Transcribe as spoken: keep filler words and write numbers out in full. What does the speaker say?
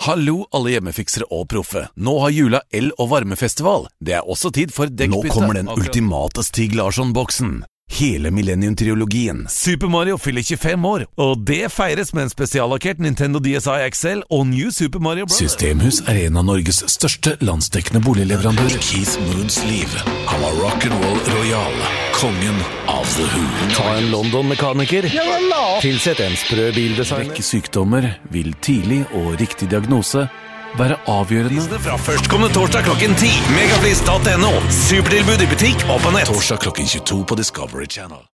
Hallo alle hjemmefiksere og proffe. Nå har jula el- og varmefestival. Det er også tid for dekkbytte. Nå kommer den ultimate Stig Larsson-boksen. Hele Millennium-triologien. Super Mario fyller tjuefem år, og det feires med en spesiallakkert Nintendo D S i X L og New Super Mario Bros. Systemhus er en av Norges største landsdekkende boligleverandører. Keith Moons liv. Han var rock'n'roll royal. Kongen av The Who. Ta en London-mekaniker. Tilsett en sprø bildesigner. Rekke sykdommer vil tidlig og riktig diagnose være avgjørende. Fra førstkommende torsdag klokken ti. Megapris punktum no. Supertilbud i butikk og på nett. Torsdag klokken tjueto på Discovery Channel.